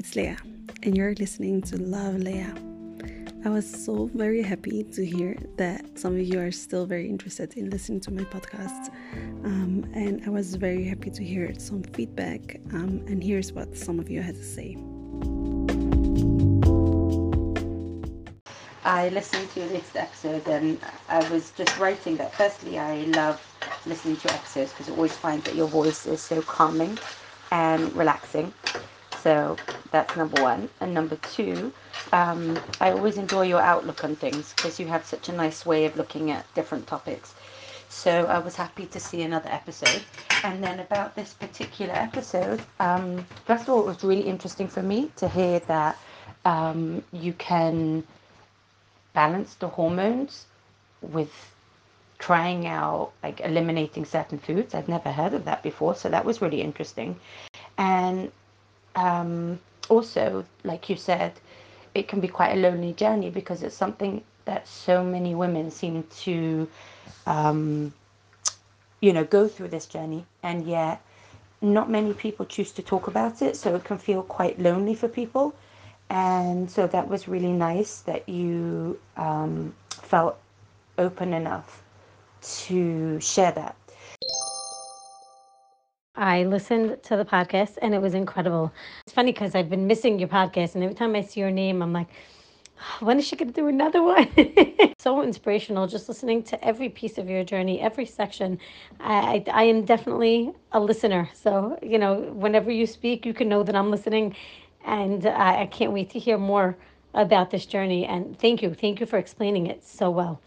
it's Leah, and you're listening to Love Leah. I was so very happy to hear that some of you are still very interested in listening to my podcast, and I was very happy to hear some feedback, and here's what some of you had to say. I listened to this episode and I was just writing that firstly I love listening to episodes because I always find that your voice is so calming and relaxing. So that's number one. And number two, I always enjoy your outlook on things because you have such a nice way of looking at different topics. So I was happy to see another episode. And then about this particular episode, first of all, it was really interesting for me to hear that you can balance the hormones with trying out, like, eliminating certain foods. I'd never heard of that before, so that was really interesting. And also, like you said, it can be quite a lonely journey because it's something that so many women seem to go through this journey, and yet not many people choose to talk about it, so it can feel quite lonely for people. And so that was really nice that you felt open enough to share that. I listened to the podcast and it was incredible. It's funny because I've been missing your podcast, and every time I see your name, I'm like, when is she going to do another one? So inspirational, just listening to every piece of your journey, every section. I am definitely a listener. So, whenever you speak, you can know that I'm listening. And I can't wait to hear more about this journey. And thank you. Thank you for explaining it so well.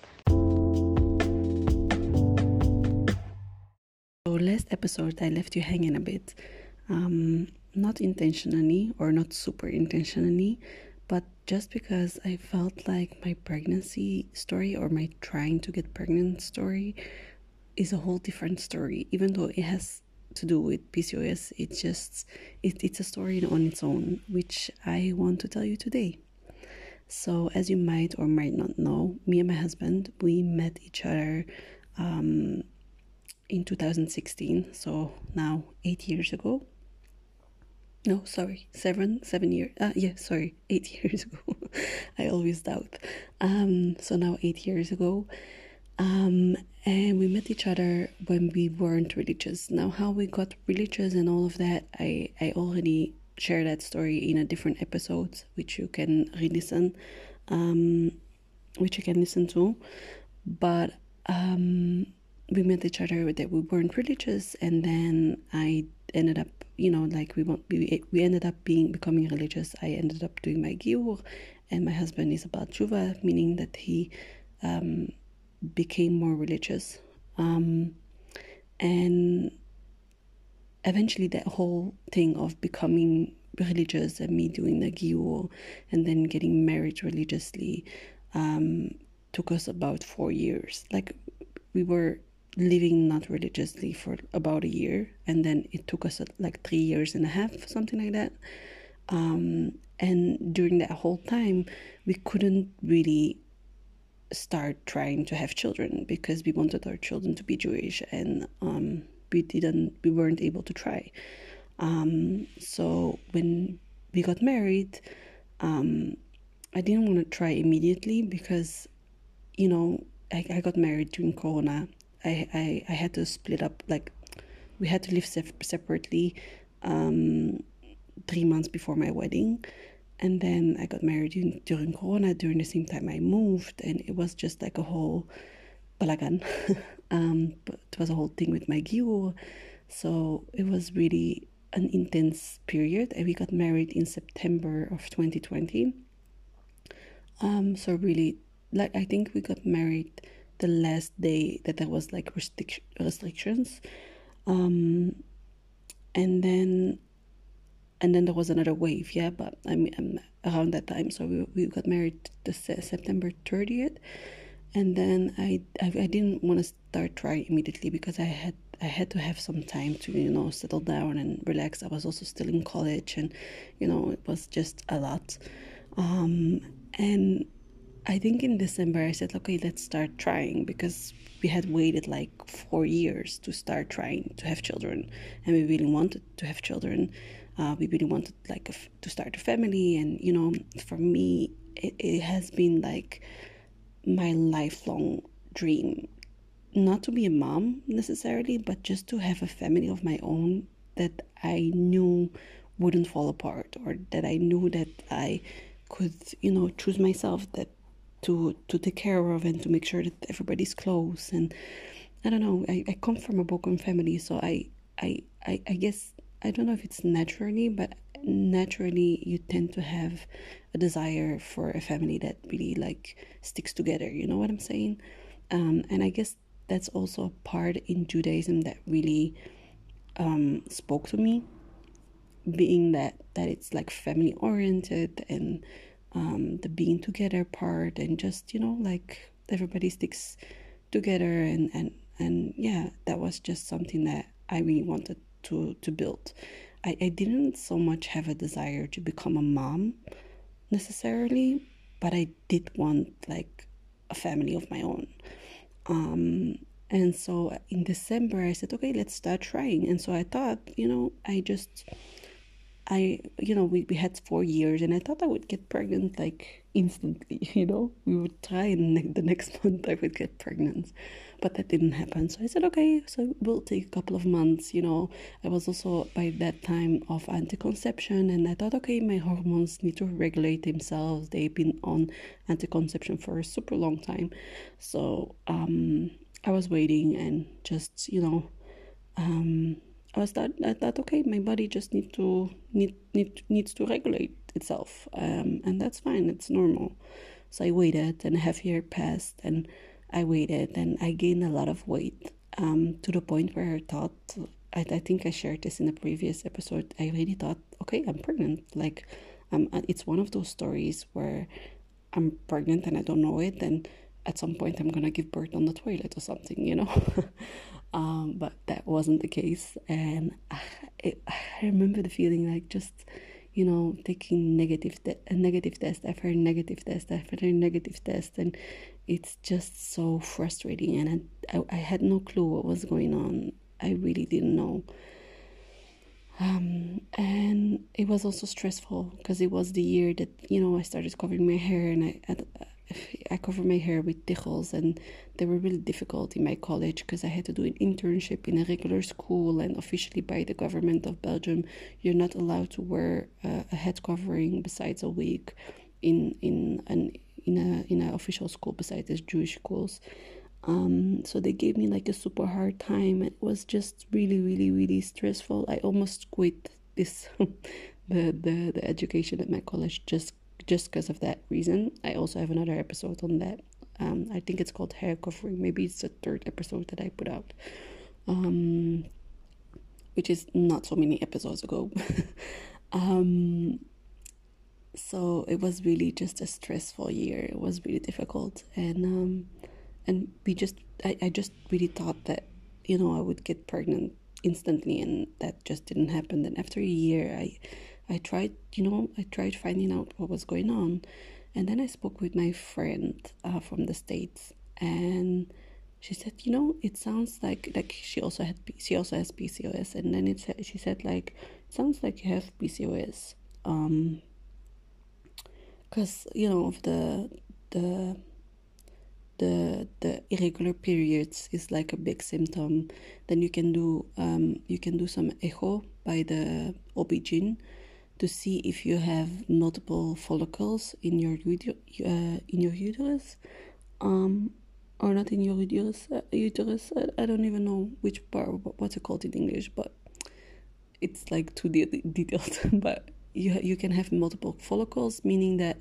So last episode, I left you hanging a bit. Not intentionally or not super intentionally, but just because I felt like my pregnancy story or my trying to get pregnant story is a whole different story. Even though it has to do with PCOS, it's a story on its own, which I want to tell you today. So as you might or might not know, me and my husband, we met each other in 2016, so now 8 years ago. No, sorry, 7 years. 8 years ago. I always doubt. So now 8 years ago. And we met each other when we weren't religious. Now, how we got religious and all of that, I already shared that story in a different episode, which you can re-listen, to. But we met each other that we weren't religious, and then I ended up, we ended up becoming religious. I ended up doing my giur, and my husband is about tshuva, meaning that he became more religious. And eventually that whole thing of becoming religious and me doing the giur and then getting married religiously took us about 4 years. Like, we were living not religiously for about a year, and then it took us like 3 years and a half, something like that. And during that whole time, we couldn't really start trying to have children because we wanted our children to be Jewish, and we weren't able to try. So when we got married, I didn't want to try immediately because, I got married during Corona. I had to split up, like, we had to live separately 3 months before my wedding. And then I got married during Corona, during the same time I moved, and it was just like a whole balagan. But it was a whole thing with my giur. So it was really an intense period, and we got married in September of 2020. So really, like, I think we got married the last day that there was like restrictions, and then there was another wave, but around that time. So we got married the September 30th, and then I didn't want to start trying immediately because I had to have some time to settle down and relax. I was also still in college, and it was just a lot. And I think in December I said, okay, let's start trying, because we had waited like 4 years to start trying to have children, and we really wanted to have children. We really wanted like to start a family, and for me, it has been like my lifelong dream, not to be a mom necessarily, but just to have a family of my own that I knew wouldn't fall apart, or that I knew that I could, choose myself, that to take care of, and to make sure that everybody's close. And I don't know, I come from a broken family, so I guess, I don't know if it's naturally, but naturally you tend to have a desire for a family that really like sticks together, you know what I'm saying? And I guess that's also a part in Judaism that really spoke to me, being that it's like family oriented, and the being together part, and just like everybody sticks together, and yeah, that was just something that I really wanted to build. I didn't so much have a desire to become a mom necessarily, but I did want like a family of my own. And so in December I said, okay, let's start trying. And so I thought, we had 4 years, and I thought I would get pregnant like instantly. We would try, and the next month I would get pregnant, but that didn't happen. So I said, okay, so we'll take a couple of months. I was also by that time of anti-conception, and I thought, okay, my hormones need to regulate themselves. They've been on anti-conception for a super long time. So I was waiting, and just I thought, okay, my body just needs to regulate itself, and that's fine. It's normal. So I waited, and a half year passed, and I waited, and I gained a lot of weight, to the point where I thought, I think I shared this in a previous episode. I really thought, okay, I'm pregnant. Like, it's one of those stories where I'm pregnant and I don't know it, and at some point I'm gonna give birth on the toilet or something. But that wasn't the case, and I remember the feeling like just taking a negative test after a negative test after a negative test, and it's just so frustrating, and I had no clue what was going on. I really didn't know. And it was also stressful because it was the year that I started covering my hair, and I covered my hair with tichels, and they were really difficult in my college because I had to do an internship in a regular school, and officially by the government of Belgium, you're not allowed to wear a head covering besides a wig in an official school besides the Jewish schools. So they gave me like a super hard time. It was just really, really, really stressful. I almost quit this the education at my college just because of that reason. I also have another episode on that. I think it's called hair covering. Maybe it's the 3rd episode that I put out, which is not so many episodes ago. So it was really just a stressful year. It was really difficult, and I just really thought that I would get pregnant instantly, and that just didn't happen. Then after a year, I tried finding out what was going on, and then I spoke with my friend from the States, and she said, it sounds like she also has PCOS, and then she said like, it sounds like you have PCOS, because of the irregular periods is like a big symptom. Then you can do some echo by the OB-GYN to see if you have multiple follicles in your uterus, or not in your uterus. I don't even know which part, what's it called in English, but it's like too detailed. But you can have multiple follicles, meaning that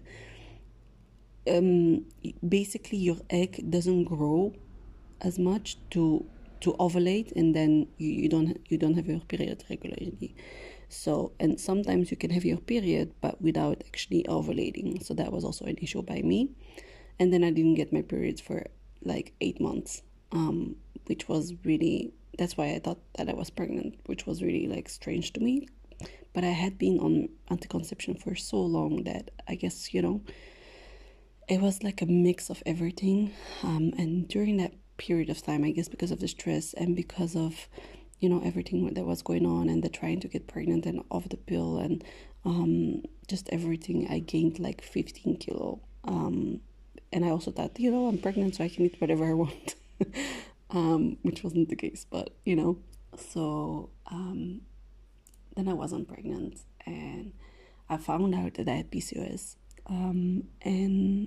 basically your egg doesn't grow as much to ovulate, and then you don't have your period regularly. So, and sometimes you can have your period but without actually ovulating. So that was also an issue by me. And then I didn't get my periods for like 8 months, which was really, that's why I thought that I was pregnant, which was really like strange to me. But I had been on anti-conception for so long that I guess it was like a mix of everything. And during that period of time, I guess because of the stress and because of everything that was going on, and the trying to get pregnant and off the pill, and just everything. I gained like 15 kilo. And I also thought, I'm pregnant, so I can eat whatever I want, which wasn't the case, but, so then I wasn't pregnant, and I found out that I had PCOS, and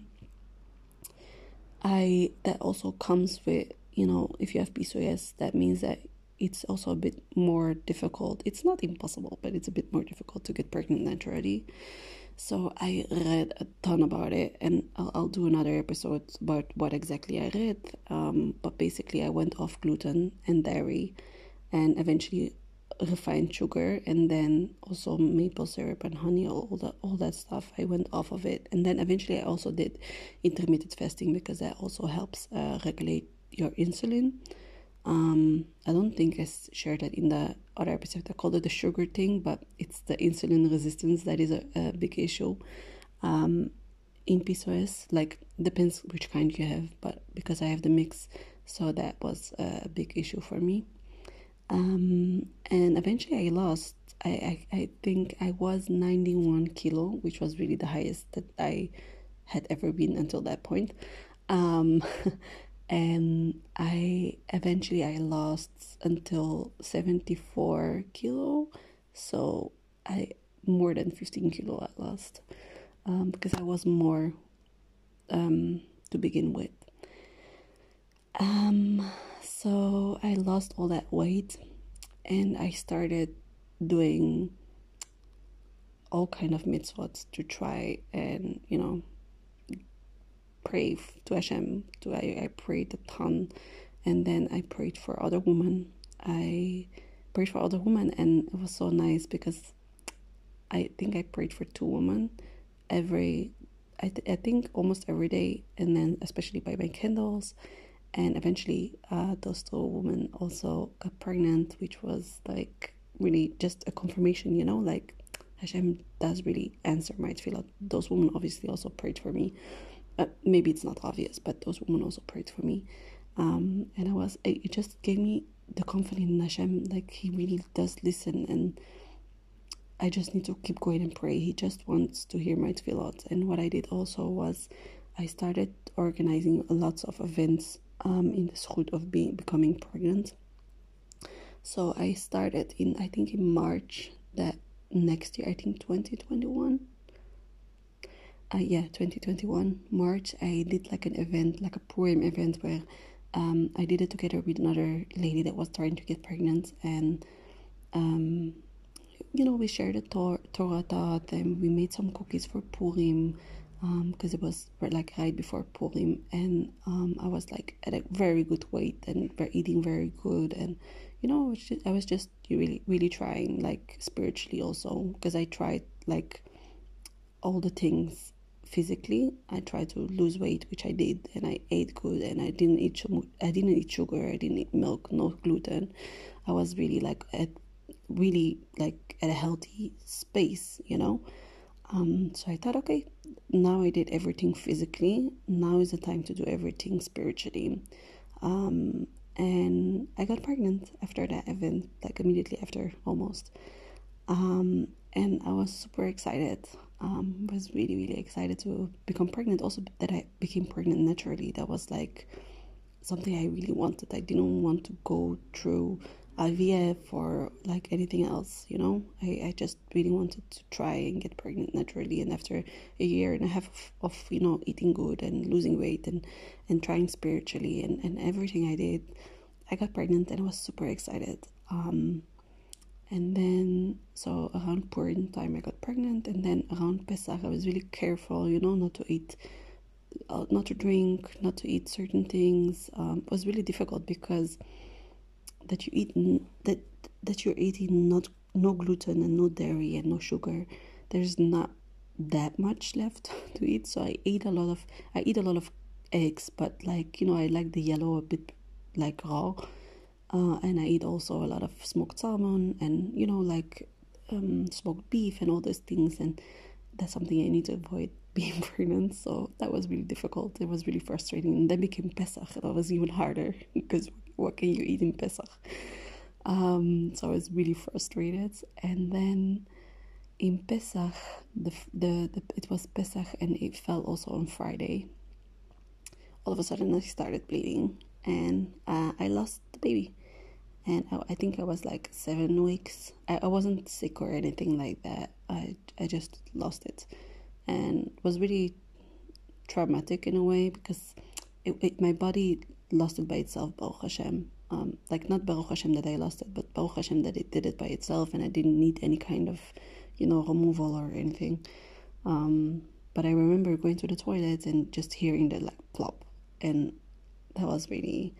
that also comes with, if you have PCOS, that means that it's also a bit more difficult. It's not impossible, but it's a bit more difficult to get pregnant naturally. So I read a ton about it, and I'll do another episode about what exactly I read. But basically, I went off gluten and dairy, and eventually refined sugar, and then also maple syrup and honey, all that stuff. I went off of it, and then eventually I also did intermittent fasting, because that also helps regulate your insulin. I don't think I shared that in the other episode. I called it the sugar thing, but it's the insulin resistance that is a big issue in PCOS. Like, depends which kind you have, but because I have the mix, so that was a big issue for me. And eventually I lost, I think I was 91 kilo, which was really the highest that I had ever been until that point. And I lost until 74 kilo, so I more than 15 kilo I lost, because I was more to begin with. So I lost all that weight, and I started doing all kind of mitzvot to try and pray to Hashem. I prayed a ton, and then I prayed for other women. And it was so nice, because I think I prayed for 2 women I think almost every day, and then especially by my candles. And eventually those 2 women also got pregnant, which was like really just a confirmation, like Hashem does really answer my tefillah. Those women obviously also prayed for me. Maybe it's not obvious, but those women also prayed for me. And it just gave me the confidence in Hashem, like He really does listen, and I just need to keep going and pray. He just wants to hear my tefillot. And what I did also was I started organizing lots of events in the zchut of becoming pregnant. So I started in March that next year, I think 2021. 2021 March, I did like an event, like a Purim event, where I did it together with another lady that was trying to get pregnant, and we shared a Torah thought, and we made some cookies for Purim, because it was like right before Purim, and I was like at a very good weight and eating very good, and I was just really, really trying, like spiritually also, because I tried like all the things. Physically, I tried to lose weight, which I did, and I ate good, and I didn't eat sugar, I didn't eat milk, no gluten. I was really like at a healthy space, So I thought, okay, now I did everything physically, now is the time to do everything spiritually. And I got pregnant after that event, like immediately after, almost. And I was super excited. Was really, really excited to become pregnant. Also, that I became pregnant naturally. That was like something I really wanted. I didn't want to go through IVF or like anything else, I just really wanted to try and get pregnant naturally. And after a year and a half of eating good and losing weight and trying spiritually and everything I did, I got pregnant, and I was super excited. And then, so around Purim time, I got pregnant, and then around Pesach, I was really careful, not to eat, not to drink, not to eat certain things. It was really difficult, because that you're eating no gluten and no dairy and no sugar. There's not that much left to eat, so I eat a lot of eggs, but like I like the yellow a bit like raw. And I eat also a lot of smoked salmon and, smoked beef and all those things. And that's something I need to avoid being pregnant. So that was really difficult. It was really frustrating. And then became Pesach. That was even harder, because what can you eat in Pesach? So I was really frustrated. And then in Pesach, it was Pesach, and it fell also on Friday. All of a sudden I started bleeding, and I lost the baby. And I think I was like 7 weeks. I wasn't sick or anything like that. I just lost it, and it was really traumatic in a way, because my body lost it by itself, Baruch Hashem. Like, not Baruch Hashem that I lost it, but Baruch Hashem that it did it by itself, and I didn't need any kind of, removal or anything. But I remember going to the toilet and just hearing that, like, plop, and that was really,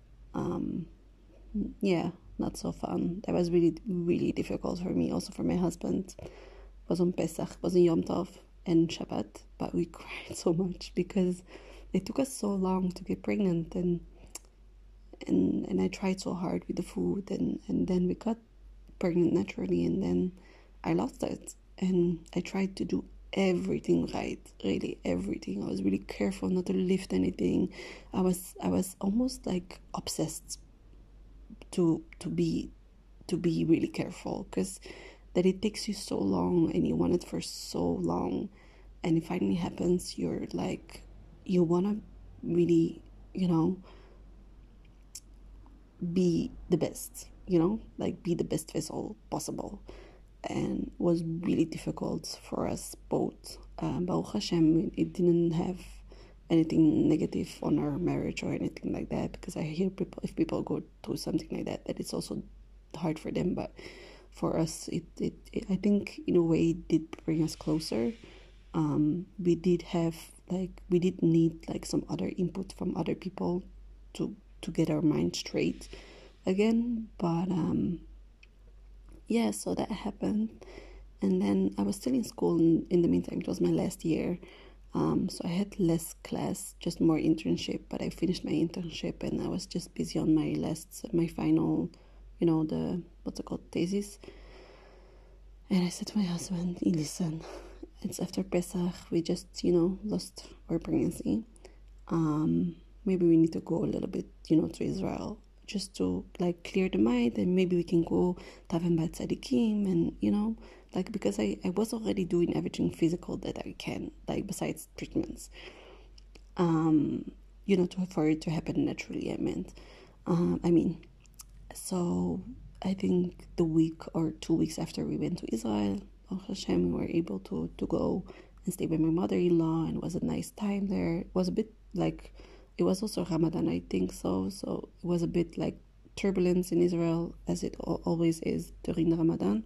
not so fun. That was really, really difficult for me, also for my husband. It was on Pesach, it was on Yom Tov and Shabbat, but we cried so much because it took us so long to get pregnant, and I tried so hard with the food, and then we got pregnant naturally, and then I lost it, and I tried to do everything right, really everything. I was really careful not to lift anything. I was almost like obsessed to be really careful, because that it takes you so long, and you want it for so long, and it finally happens. You're like, you want to really, be the best, like be the best vessel possible. And it was really difficult for us both. Baruch Hashem, it didn't have anything negative on our marriage or anything like that, because I hear if people go through something like that it's also hard for them. But for us, it I think in a way it did bring us closer. We did need like some other input from other people to get our mind straight again. But so that happened. And then I was still in school in the meantime. It was my last year, so I had less class, just more internship. But I finished my internship, and I was just busy on my final, the what's it called, thesis. And I said to my husband, listen, it's after Pesach, we just lost our pregnancy. Maybe we need to go a little bit to Israel, just to like clear the mind, and maybe we can go Taven Bat Tzadikim, and because I was already doing everything physical that I can, like besides treatments, for it to happen naturally. So I think the week or 2 weeks after we went to Israel, Baruch Hashem, we were able to go and stay with my mother-in-law, and it was a nice time there. It was a bit like, it was also Ramadan, I think so it was a bit like turbulence in Israel, as it always is during the Ramadan.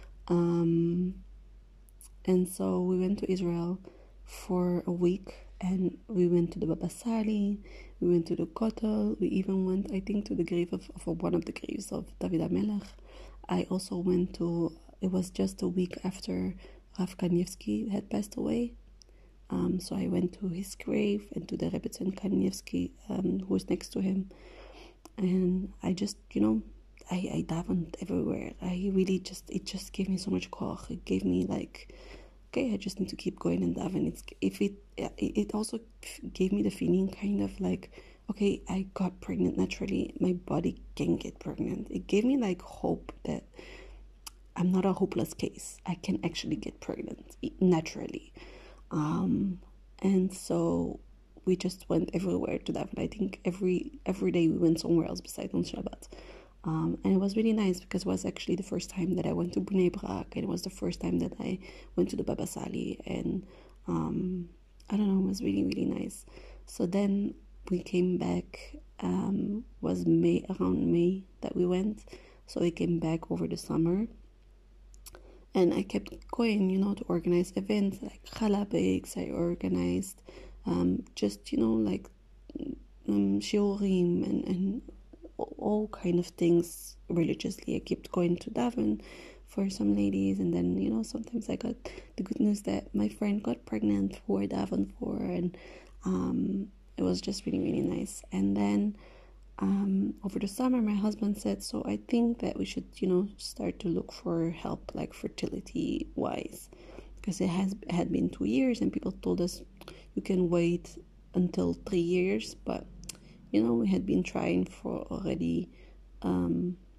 And so we went to Israel for a week, and we went to the Baba Sali, we went to the Kotel, we even went, I think, to the grave of one of the graves of David HaMelech. I also went to, it was just a week after Rav Kanievsky had passed away. So I went to his grave and to the Rebbetzin Kanievsky, who was next to him. And I just, I davened everywhere. It just gave me so much koach. It gave me like, okay, I just need to keep going and daven. It also gave me the feeling kind of like, okay, I got pregnant naturally. My body can get pregnant. It gave me like hope that I'm not a hopeless case. I can actually get pregnant naturally. And so we just went everywhere to daven. I think every day we went somewhere else besides on Shabbat. And it was really nice, because it was actually the first time that I went to Bnei Brak, and it was the first time that I went to the Baba Sali, and I don't know, it was really, really nice. So then we came back, was around May that we went, so we came back over the summer, and I kept going, to organize events like challah bakes. I organized just, like shiurim and all kind of things religiously. I kept going to daven for some ladies, and then sometimes I got the good news that my friend got pregnant who I davened for, and it was just really, really nice. And then over the summer, my husband said, so I think that we should start to look for help, like fertility wise, because it had been 2 years, and people told us you can wait until 3 years, but we had been trying for already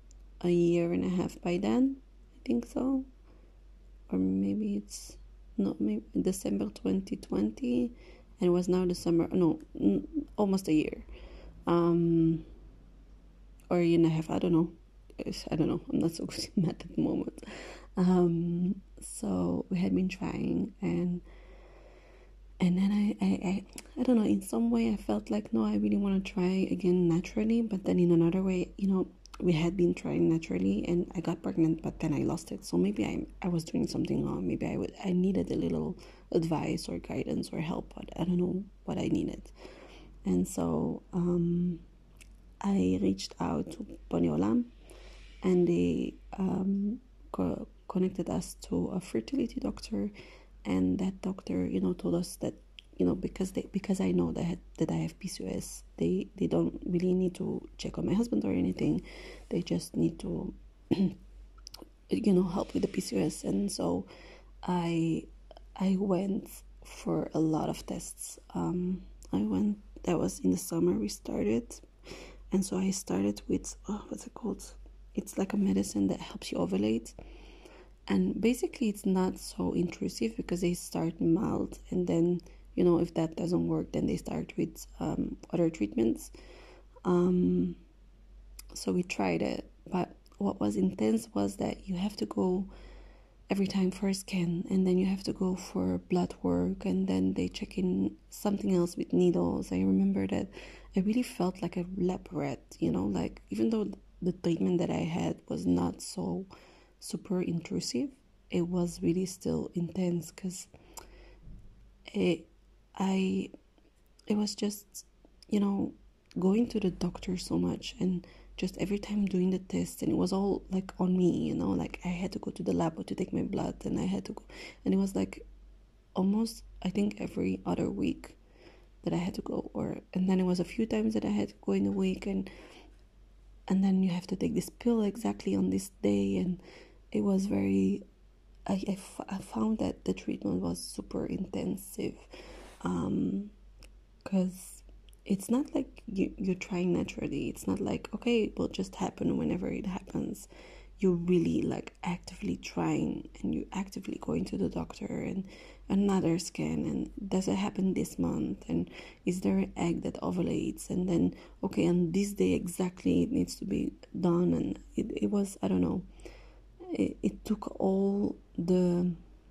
a year and a half by then, I think so, or maybe it's not, maybe December 2020, and it was now the summer, no, almost a year, or a year and a half, I don't know, I'm not so good in math at the moment. So we had been trying, and then I don't know, in some way I felt like, no, I really want to try again naturally, but then in another way, we had been trying naturally and I got pregnant, but then I lost it. So maybe I was doing something wrong. Maybe I needed a little advice or guidance or help, but I don't know what I needed. And so I reached out to Boni Olam, and they connected us to a fertility doctor, and that doctor, told us that, because I know that I have PCOS, they don't really need to check on my husband or anything. They just need to, help with the PCOS. And so I went for a lot of tests. That was in the summer we started. And so I started with, what's it called? It's like a medicine that helps you ovulate. And basically it's not so intrusive because they start mild, and then, if that doesn't work, then they start with other treatments. So we tried it, but what was intense was that you have to go every time for a scan, and then you have to go for blood work, and then they check in something else with needles. I remember that I really felt like a lab rat, like, even though the treatment that I had was not so super intrusive, it was really still intense, because it was just, going to the doctor so much, and just every time doing the test, and it was all like on me, like I had to go to the lab to take my blood, and I had to go, and it was like almost, I think, every other week that I had to go, and then it was a few times that I had to go in a week, and then you have to take this pill exactly on this day, and it was very, I found that the treatment was super intensive, because it's not like you're trying naturally. It's not like, okay, it will just happen whenever it happens. You're really like actively trying, and you actively going to the doctor, and another scan, and does it happen this month, and is there an egg that ovulates, and then, okay, on this day exactly it needs to be done. And it was, I don't know, it took all the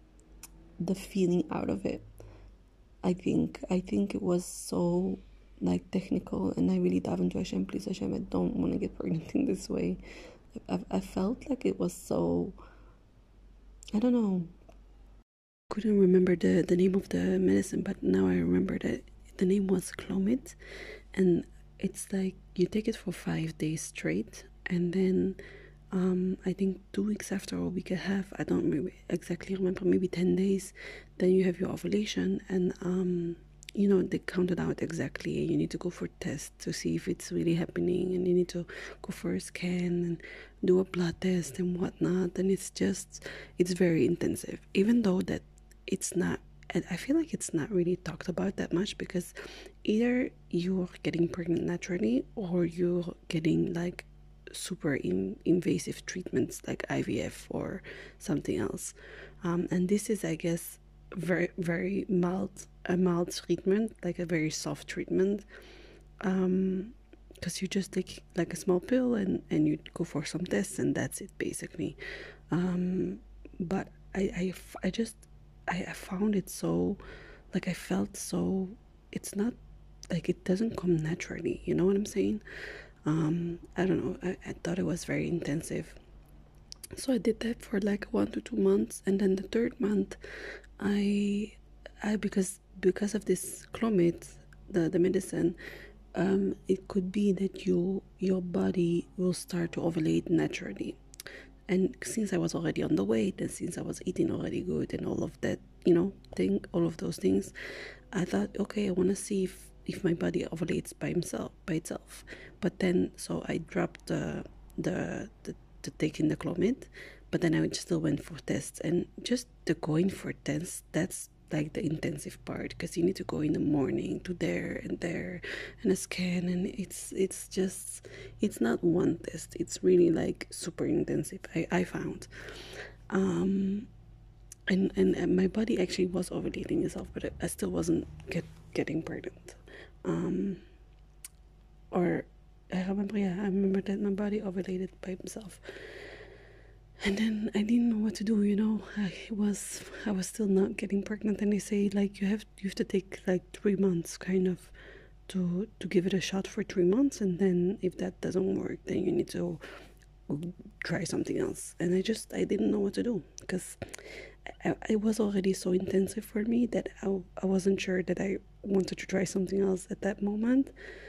feeling out of it. I think it was so like technical, and I really dove into Hashem, please Hashem, I don't want to get pregnant in this way. I felt like it was so, I don't know, couldn't remember the name of the medicine, but now I remember that the name was Clomid, and it's like you take it for 5 days straight, and then I think 2 weeks after, or a week and a half, I don't really exactly remember, maybe 10 days, then you have your ovulation, and they count it out exactly, and you need to go for tests to see if it's really happening, and you need to go for a scan and do a blood test and whatnot, and it's very intensive, even though that it's not, I feel like it's not really talked about that much, because either you're getting pregnant naturally, or you're getting like super invasive treatments like IVF or something else, and this is, I guess, very, very a mild treatment, like a very soft treatment, because you just take like a small pill, and you go for some tests, and that's it basically. But I found it so, like, I felt so, it's not like, it doesn't come naturally, you know what I'm saying? I don't know, I thought it was very intensive. So I did that for like 1 to 2 months, and then the third month, I because of this Clomid, the medicine, it could be that your body will start to ovulate naturally. And since I was already on the weight, and since I was eating already good, and all of that, all of those things, I thought, okay, I want to see if my body ovulates by itself. But then, so I dropped the taking the Clomid, but then I still went for tests, and just the going for tests, that's like the intensive part, because you need to go in the morning to there and a scan, and it's not one test, it's really like super intensive. I found and my body actually was ovulating itself, but I still wasn't getting pregnant. Or I remember that my body ovulated by himself. And then I didn't know what to do, I was still not getting pregnant, and they say like you have to take like 3 months kind of to give it a shot for 3 months, and then if that doesn't work, then you need to try something else. And I didn't know what to do, because it was already so intensive for me that I wasn't sure that I wanted to try something else at that moment.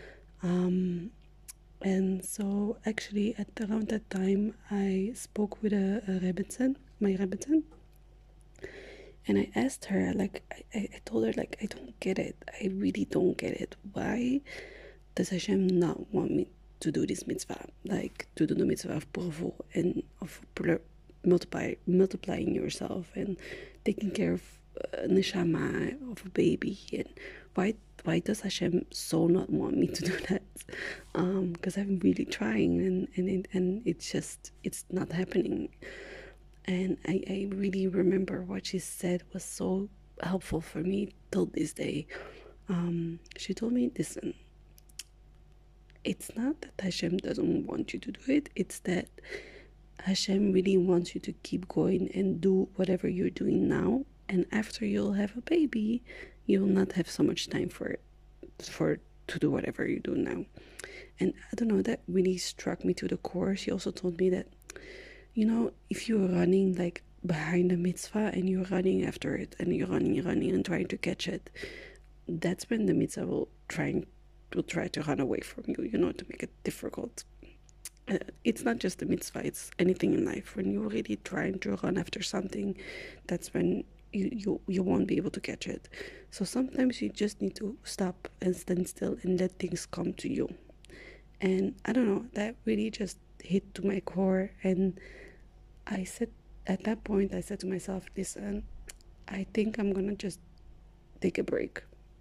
And so actually around that time I spoke with my Rebbetzin, and I asked her, like, I told her, like, I don't get it. I really don't get it. Why does Hashem not want me to do this mitzvah, like to do the mitzvah of purvu and of multiplying yourself and taking care of neshama, of a baby? And why does Hashem so not want me to do that? Because I'm really trying, and it's not happening. And I really remember what she said was so helpful for me till this day. She told me, listen, it's not that Hashem doesn't want you to do it, it's that Hashem really wants you to keep going and do whatever you're doing now, and after you'll have a baby, you'll not have so much time to do whatever you do now. And I don't know, that really struck me to the core. She also told me that, if you're running like behind a mitzvah and you're running after it and you're running and trying to catch it, that's when the mitzvah will try to run away from you, to make it difficult. It's not just the mitzvah, it's anything in life. When you're really trying to run after something, that's when you won't be able to catch it. So sometimes you just need to stop and stand still and let things come to you. And I don't know, that really just hit to my core. And at that point I said to myself, listen, I think I'm gonna just take a break,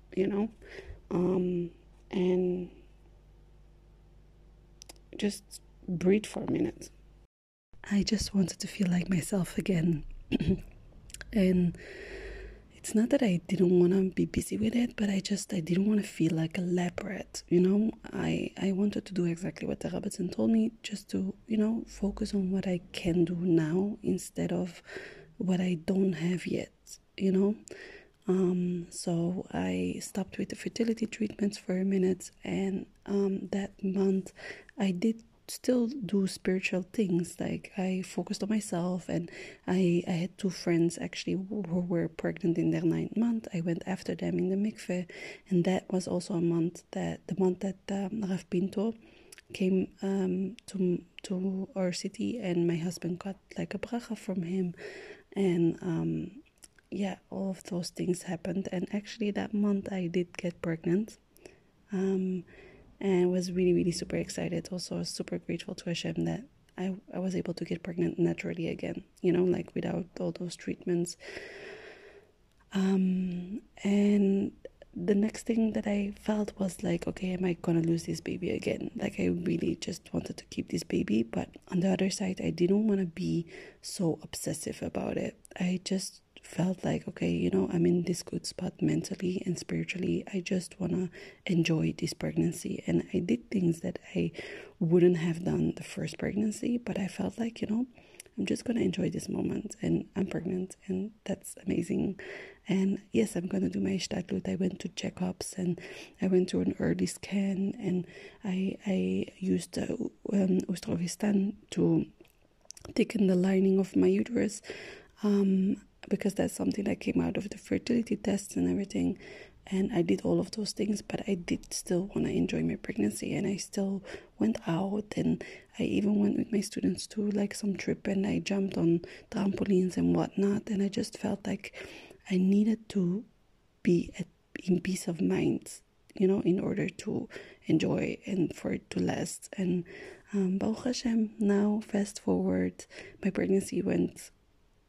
and just breathe for a minute. I just wanted to feel like myself again. And it's not that I didn't want to be busy with it, but I didn't want to feel like a lab rat, I wanted to do exactly what the Rebbetzin told me, just to, focus on what I can do now instead of what I don't have yet, So I stopped with the fertility treatments for a minute, and that month I did still do spiritual things. Like I focused on myself, and I had 2 friends actually who were pregnant in their 9th month. I went after them in the mikveh, and that was also the month that Rav Pinto came to our city, and my husband got like a bracha from him, and all of those things happened. And actually that month I did get pregnant, and I was really, really super excited. Also, I was super grateful to Hashem that I was able to get pregnant naturally again, like without all those treatments. And the next thing that I felt was like, okay, am I gonna lose this baby again? Like I really just wanted to keep this baby, but on the other side, I didn't want to be so obsessive about it. I just felt like, okay, I'm in this good spot mentally and spiritually. I just want to enjoy this pregnancy. And I did things that I wouldn't have done the first pregnancy, but I felt like, I'm just going to enjoy this moment, and I'm pregnant, and that's amazing. And yes, I'm going to do my Ishtadlut. I went to checkups, and I went to an early scan, and I used Ustrovistan to thicken the lining of my uterus, because that's something that came out of the fertility tests and everything. And I did all of those things, but I did still want to enjoy my pregnancy, and I still went out, and I even went with my students to like some trip, and I jumped on trampolines and whatnot. And I just felt like I needed to be in peace of mind, in order to enjoy and for it to last. And Baruch Hashem, now fast forward, my pregnancy went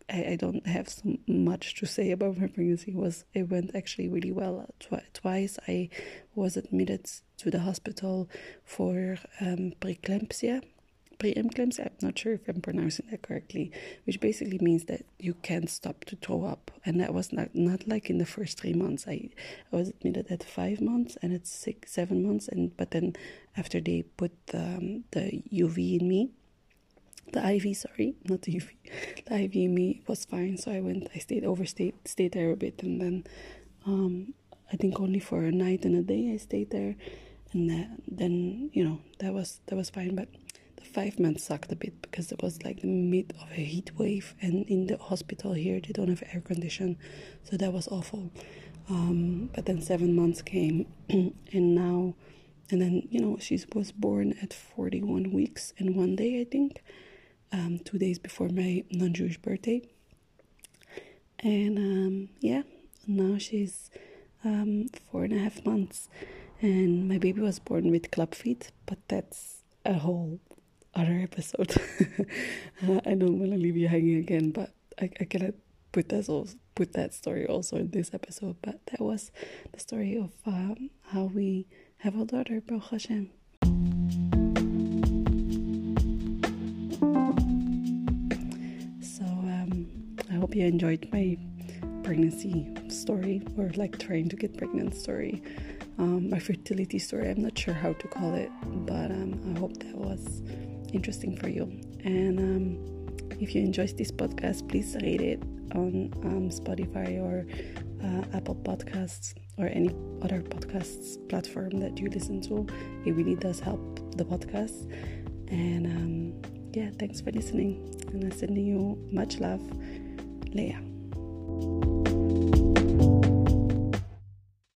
I don't have so much to say about my pregnancy. It went actually really well. Twice I was admitted to the hospital for preeclampsia. I'm not sure if I'm pronouncing that correctly, which basically means that you can't stop to throw up. And that was not like in the first 3 months. I was admitted at 5 months and at 7 months, but then after they put the UV in me, the IV, sorry, not the UV, the IV in me was fine. So I stayed there a bit, and then I think only for a night and a day I stayed there, and then that was fine. But the 5 months sucked a bit because it was like the mid of a heat wave, and in the hospital here they don't have air condition, so that was awful. But then 7 months came, and then she was born at 41 weeks and 1 day, I think, 2 days before my non-Jewish birthday. And now she's 4.5 months, and my baby was born with club feet, but that's a whole other episode. I don't want to leave you hanging again, but I cannot put that story also in this episode. But that was the story of how we have a daughter, Baruch Hashem. So I hope you enjoyed my pregnancy story, or like trying to get pregnant story, my fertility story. I'm not sure how to call it, but I hope that was interesting for you. And if you enjoyed this podcast, please rate it on Spotify or Apple Podcasts or any other podcasts platform that you listen to. It really does help the podcast. And thanks for listening, and I'm sending you much love, Leah.